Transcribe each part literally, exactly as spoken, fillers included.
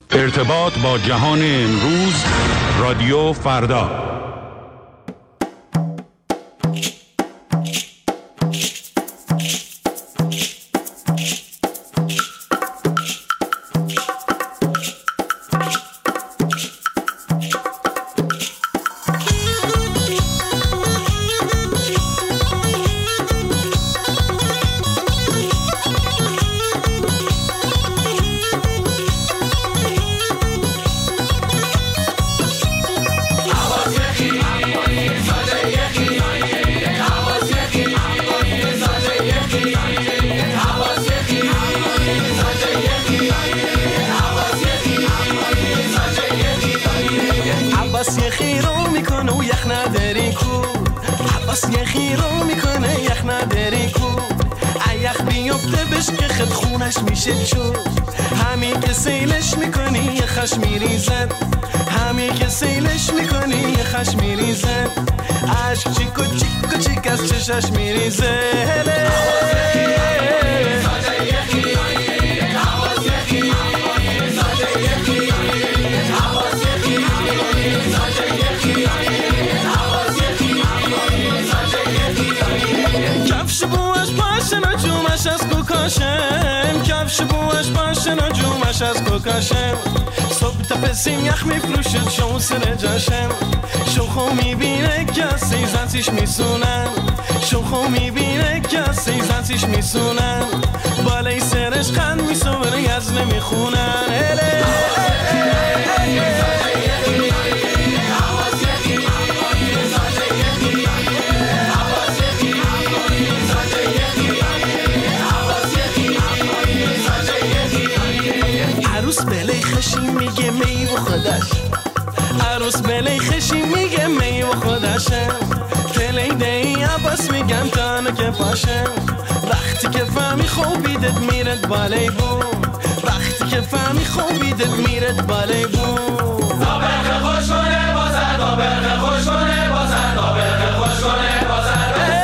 ارتباط با جهان امروز، رادیو فردا. چشم میریزه کفش بوش پاشن و جومش از کوکاشم کفش بوش پاشن و جومش از کوکاشم صبح تا پسیم یخ میفروشد شو سر جاشم شو خو میبینه که سیزنسیش میسونم شو خو میبینه که سیزنسیش میسونم بالای سرش خند میسونه از نمیخونن عروس بلی خشی میگه می و خودش عروس بلی خشی میگه می و خودشم تلیده ای عباس میگم تانو که پاشم وقتی که فهمی خوبیدت میرد بالای بوم وقتی که فهمی خوبیدت میرد بالای بوم دابرخ خوش کنه بازر دابرخ خوش کنه بازر دابرخ خوش کنه بازر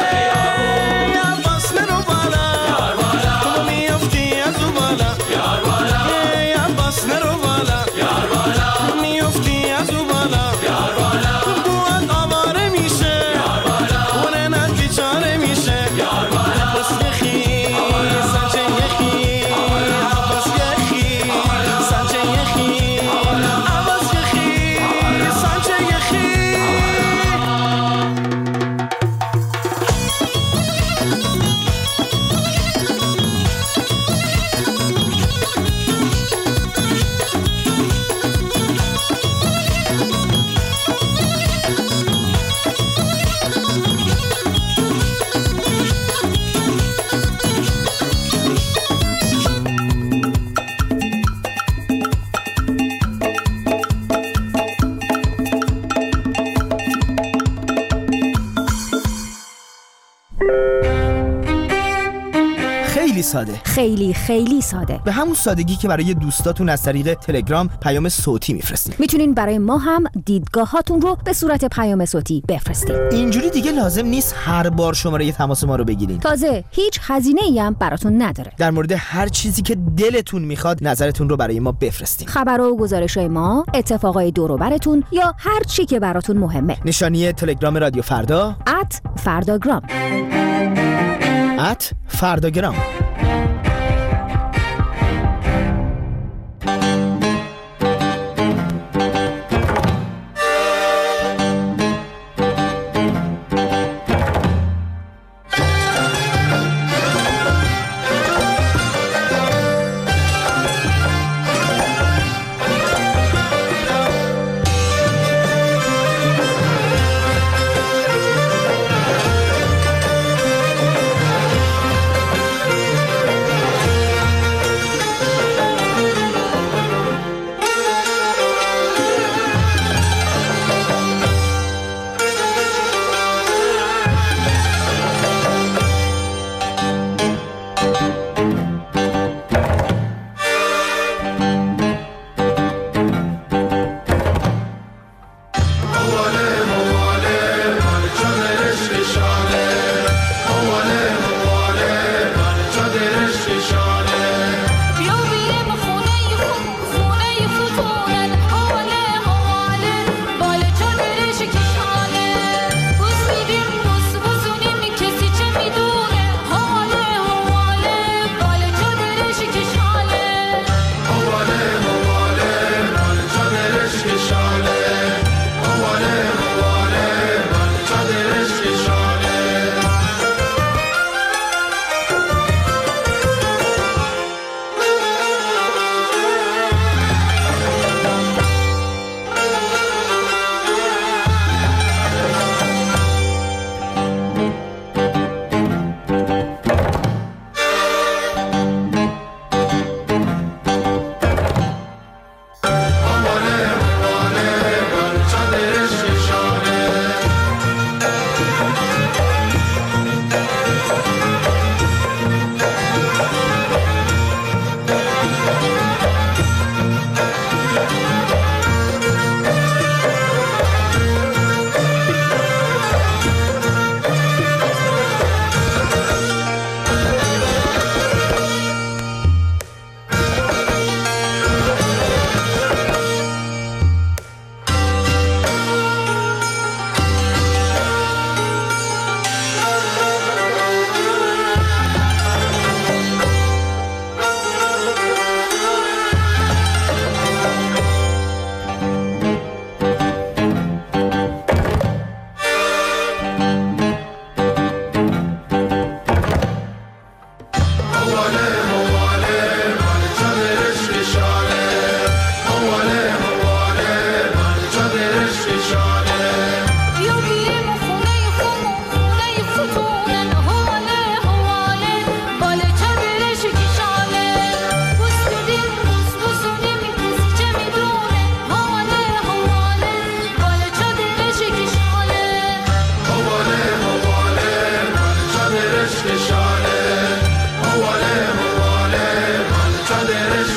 عباس نرو بالا یار بالا تو میافتی از او بالا یار بالا عباس نرو بالا یار بالا میافتی از او بالا یار بالا بوات آواره میشه یار بالا اونه ند بیچاره میشه یار بالا عباس یخی سنچه یخی عباس یخی سنچه یخی عباس یخی سنچه یخی خیلی ساده خیلی خیلی ساده به همون سادگی که برای دوستاتون از طریق تلگرام پیام صوتی میفرستین میتونین برای ما هم دیدگاهاتون رو به صورت پیام صوتی بفرستین. اینجوری دیگه لازم نیست هر بار شماره تماس ما رو بگیرین. تازه هیچ هزینه‌ای هم براتون نداره. در مورد هر چیزی که دلتون میخواد نظرتون رو برای ما بفرستین. خبر و گزارش‌های ما، اتفاقای دور و براتون یا هر چی که براتون مهمه. نشانی تلگرام رادیو فردا ات فرداگرام ات فرداگرام.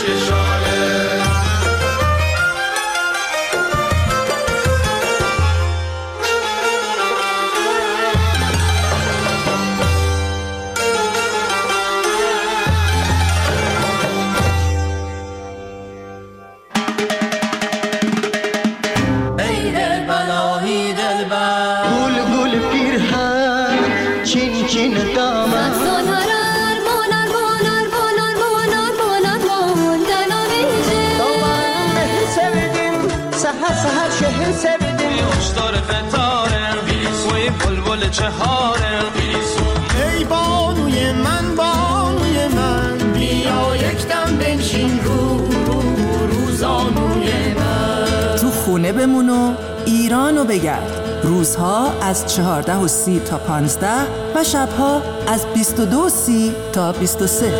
چهارم ای بانوی من بانوی من بیا یک دم بنشین رو رو روزانوی من تو خونه بمون و ایرانو بگرد. روزها از چهارده و سی تا پانزده و شبها از بیست و دو و سی تا بیست و سه.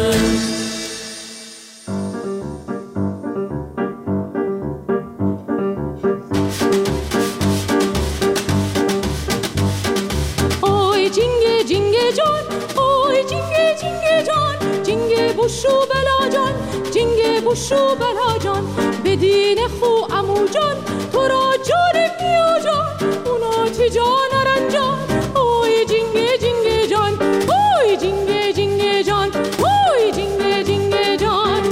بوشو بلا جان جنگ بوشو بلا جان بدین خو امو جان تو را جان بیا جان اونا تی جان رنجان اوی جنگ جنگ جان اوی جنگ جنگ جان اوی جنگ جنگ جان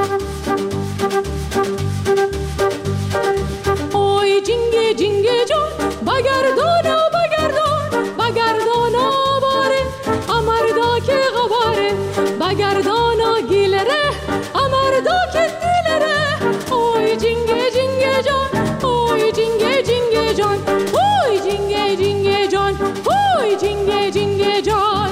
اوی جنگ جنگ جان بگردانا بگردان بگردانا باره امردا که غباره بگردانا گیلره امردا که دیلره اوی جنگ جنگ جان اوی جنگ جنگ جان اوی جنگ جنگ جان اوی جنگ جنگ جان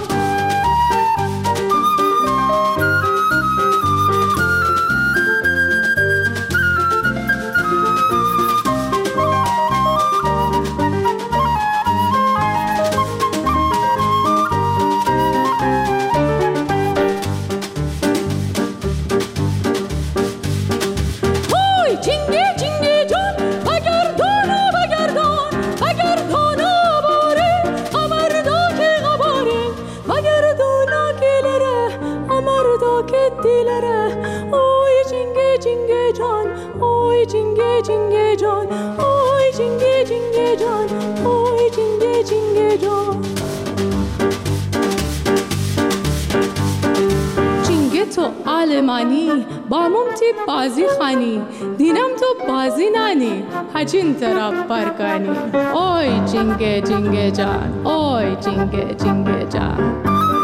علمانی با ممتی بازی خانی دینم تو بازی نانی هجین طرف برکانی اوی جنگ جنگ جان اوی جنگ جنگ جان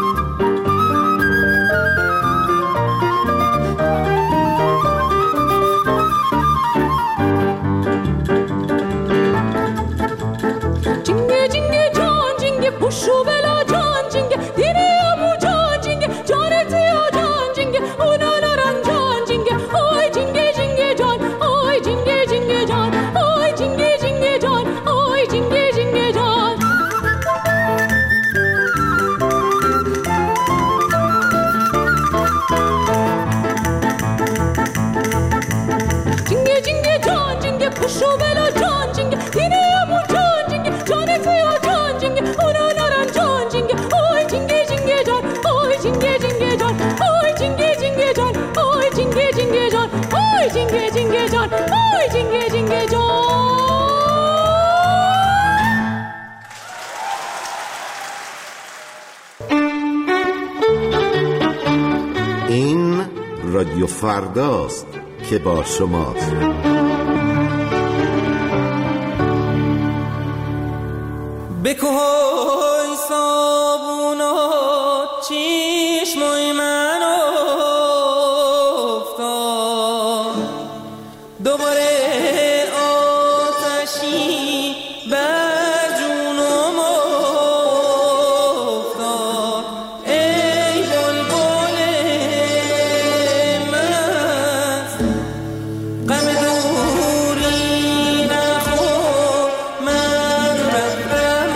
جنگ جنگ جان جنگ پوشو بلا جان جنگ دینی امو جان جنگ جانتی و جان جنگ اونا نران جان جنگ اوی جنگ جنگ جان اوی جنگ جنگ جان اوی جنگ جنگ جان اوی جنگ جنگ جان جنگ جنگ جان جنگ پوشو بلا جان جنگ دینی امو جان جنگ جانتی و جان جنگ اونا نران جان جنگ اوی جنگ جنگ جان اوی جنگ جنگ جان اوی جنگ جنگ جان اوی جنگ جنگ جان اوی جنگ جنگ جان اوی جنگ جنگ جان این رادیو فرداست که با شماست. بکوی صابونات چشمای من افتاد دوباره آتشی بر جونم افتاد ای بلبل مست غم دوری نخور من رفتم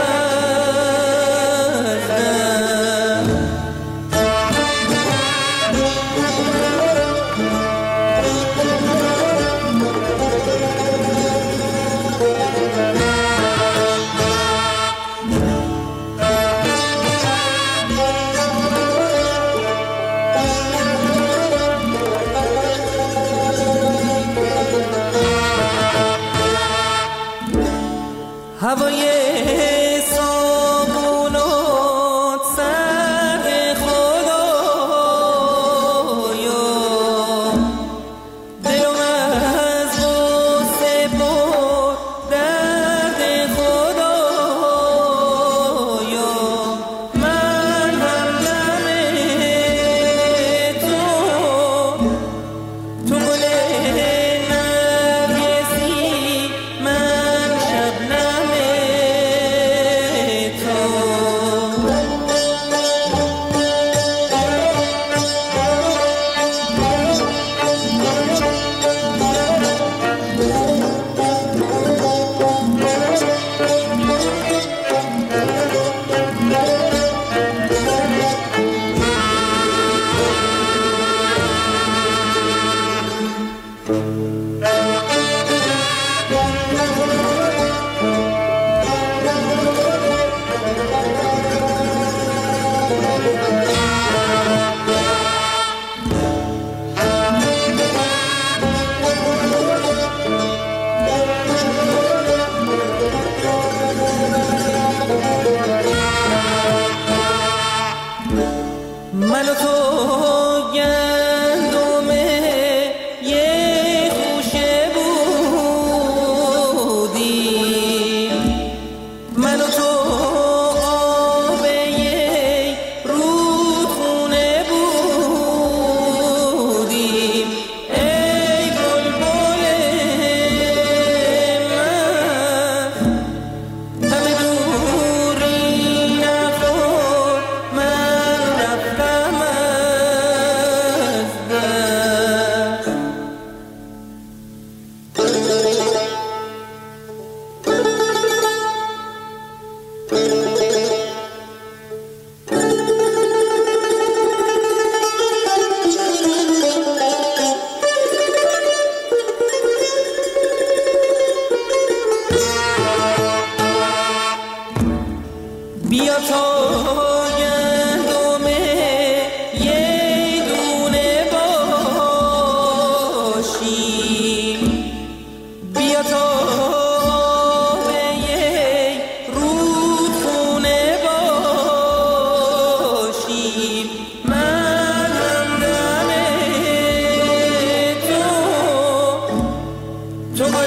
تو گل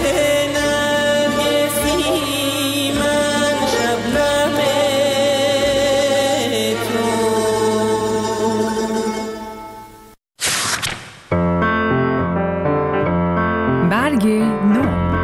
نرگسی من شبنم تو. برگ نو.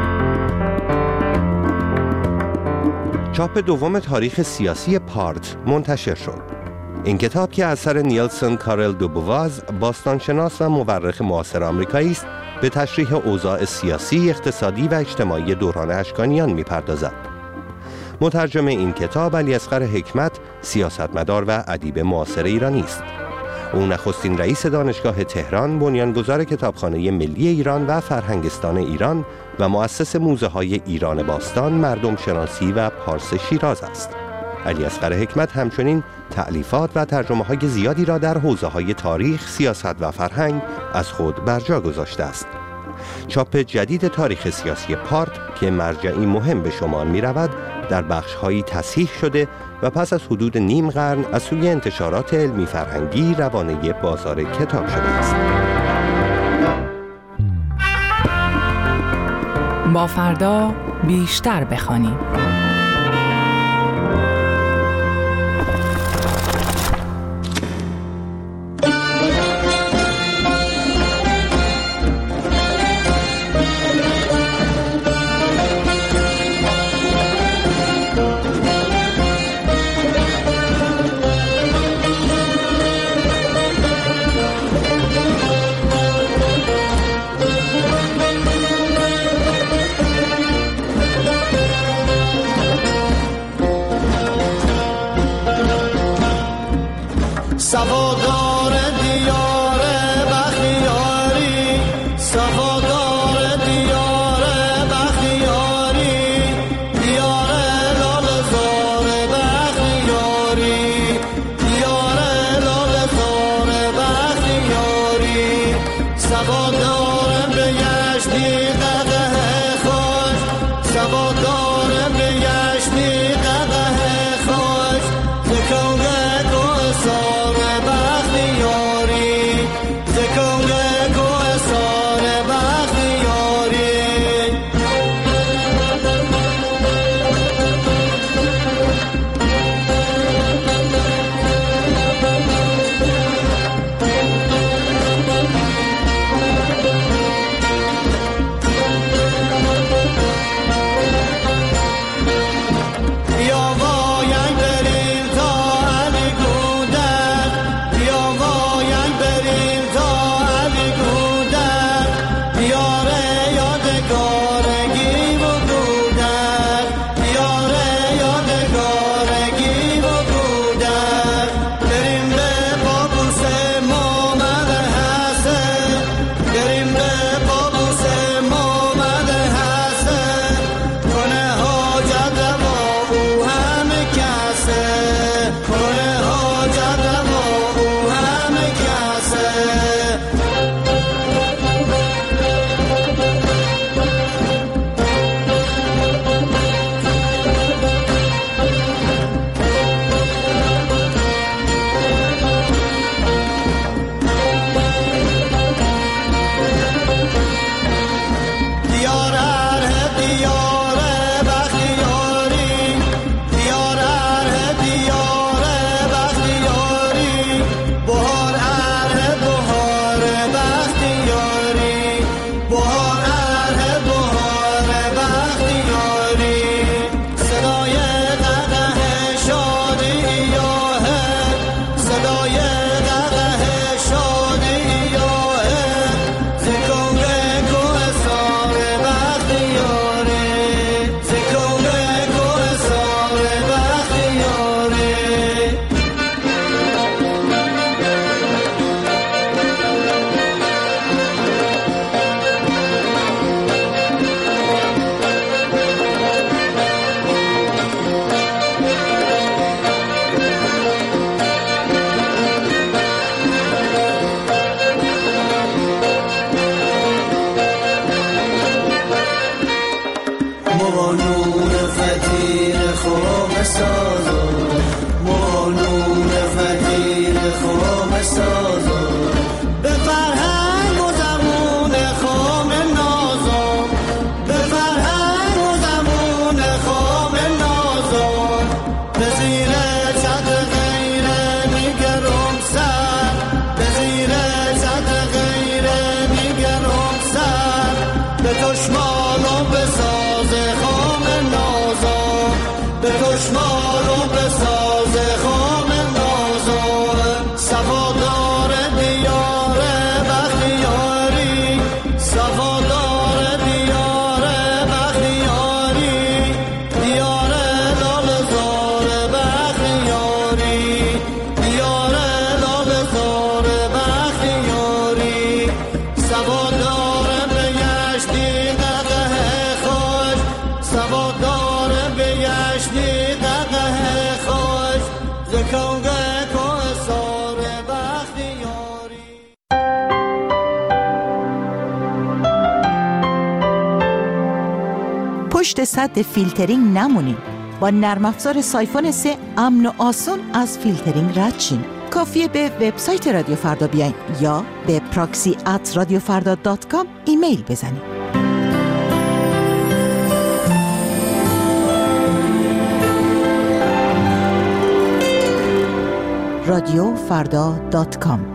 چاپ دوم تاریخ سیاسی پارت منتشر شد. این کتاب که اثر نیلسون کارل دوبواز، باستانشناس و مورخ معاصر آمریکایی است، به تشریح اوضاع سیاسی، اقتصادی و اجتماعی دوران اشکانیان می‌پردازد. مترجم این کتاب علیاصغر حکمت، سیاستمدار و ادیب معاصر ایرانی است. او نخستین رئیس دانشگاه تهران، بنیانگذار کتابخانه ملی ایران و فرهنگستان ایران و مؤسس موزه‌های ایران باستان، مردم شناسی و پارس شیراز است. علیاصغر حکمت همچنین تألیفات و ترجمه‌های زیادی را در حوزه‌های تاریخ، سیاست و فرهنگ از خود بر جا گذاشته است. چاپ جدید تاریخ سیاسی پارت که مرجعی مهم به شمار می‌رود، در بخش‌هایی تصحیح شده و پس از حدود نیم قرن از سوی انتشارات علمی فرهنگی روانه بازار کتاب شده است. با فردا بیشتر بخوانیم. سوادار دیار بختیاری، سوادار دیار بختیاری، دیار لاله‌زار بختیاری، دیار لاله‌زار بختیاری، سوادار بهشتی قدح خوش، سوادار بهشتی قدح خوش، زکونگه کوهسار بختیاری، زکونگه کوهسار بختیاری. بیا واینگ بریم تا علی گودر، بیا واینگ بریم تا علی گودر، بیاره یادگارگی و گودر، بیاره یادگارگی و گودر. بریم به بابوس محمد حسن، بریم به بابوس محمد حسن، کنه حاجت با او همه کسه، کنه حاجت با او همه کسه. دیار اره دیار بختیاری، دیار اره دیار بختیاری، بهار اره بهار بختیاری، بهار اره بهار بختیاری. صدای قدح شادی یاهه، صدای قدح شادی یاهه، زکونگه کوهسار بختیاری، زکونگه کوهسار بختیاری. موانون فتیر خواب سازو، موانون فتیر خواب سازو، به فرهنگ و زبون خام نازم، تشمال و به ساز خام نازا، به تشمال و به ساز خام نازا، صفادار دیار بختیاری، صفادار دیار بختیاری، دیار لالزار بختیاری، دیار لالزار بختیاری، صفادار بگشتی قهقه خوش، صفادار بگشتی قهقه خوش، زکوگه کوهسار بختیاری. پشت سد فیلترینگ نمونین. با نرم افزار سایفون سه امن و آسون از فیلترینگ رد شین. کافیه به وبسایت رادیو فردا بیاین یا به پراکسی ات رادیو فردا دات کام ایمیل بزنید. رادیو فردا دات کام.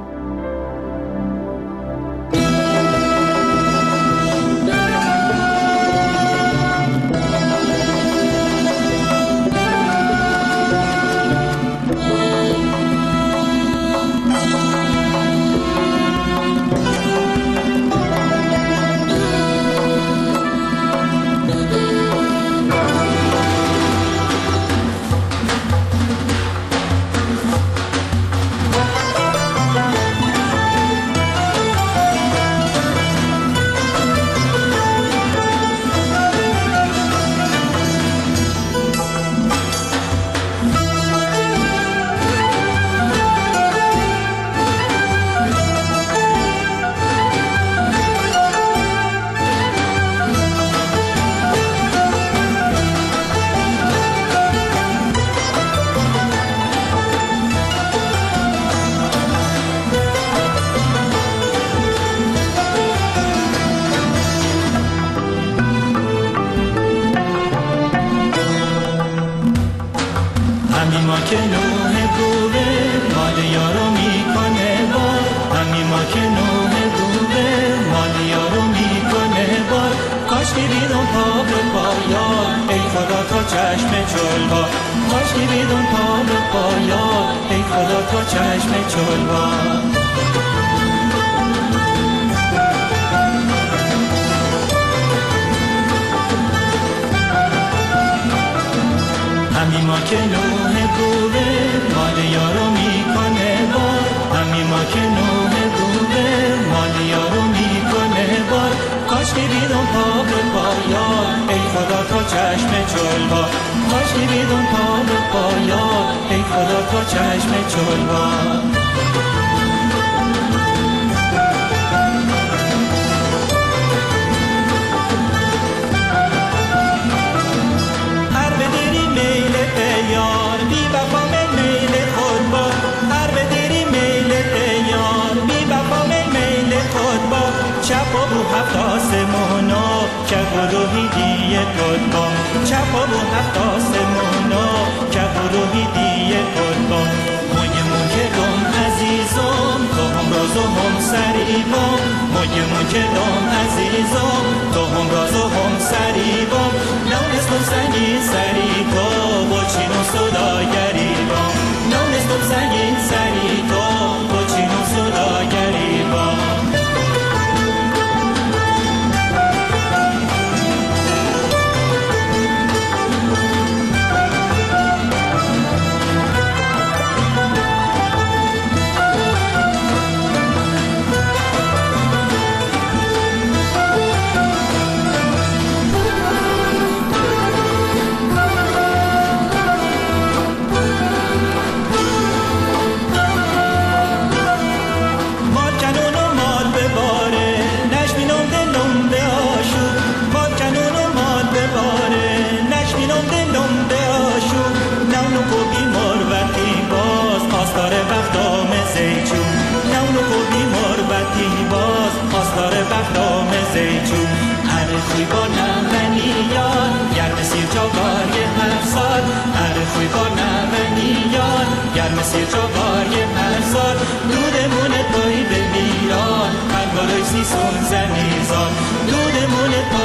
مسیر چوبای هر سال دودمون پای به میران هر بالای سیسون زنیزان دودمون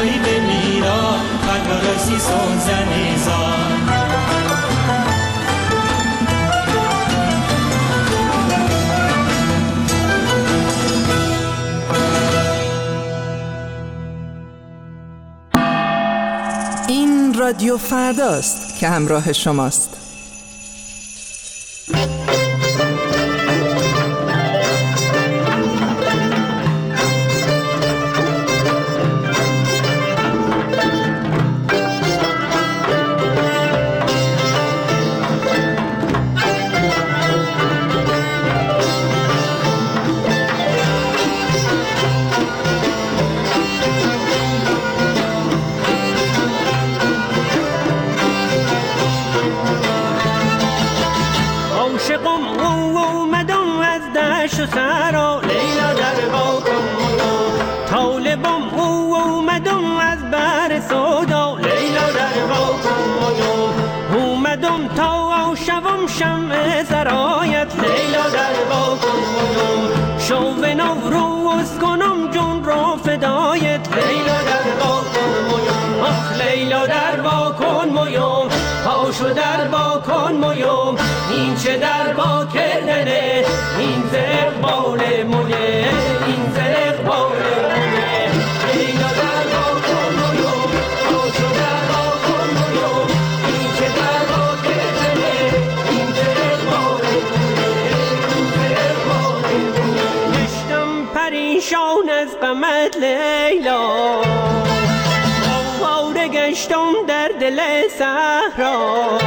عزیز و زنیزان. این رادیو فرداست که همراه شماست. شمع سرایت لیلا در با کن مدام، شو نوروز کنم جون رو فدایت لیلا در با کن مدام. آخ لیلا در با کن مدام، پاشو در با کن مدام. این چه در با کردنه، این زرق بال مونه، این زرق بال مونه. لیلا در با کن مدام، پاشو در با کن مدام. این چه در با کردنه، این زرق بال مونه، این زرق بال مونه. گشتم پریشان از غمت لیلا، واره گشتم در دل صحرا.